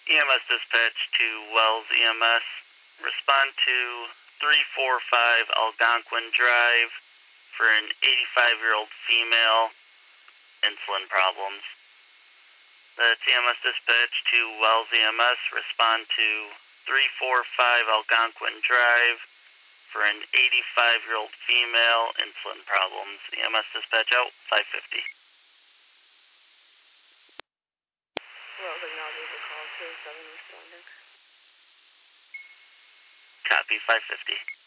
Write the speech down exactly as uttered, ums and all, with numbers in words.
E M S dispatch to Wells E M S. Respond to three four five Algonquin Drive for an eighty-five-year-old female, insulin problems. That's E M S dispatch to Wells E M S. Respond to three four five Algonquin Drive for an eighty-five-year-old female, insulin problems. E M S dispatch out, five fifty. Wells acknowledges the call to seven responding. Copy, five fifty.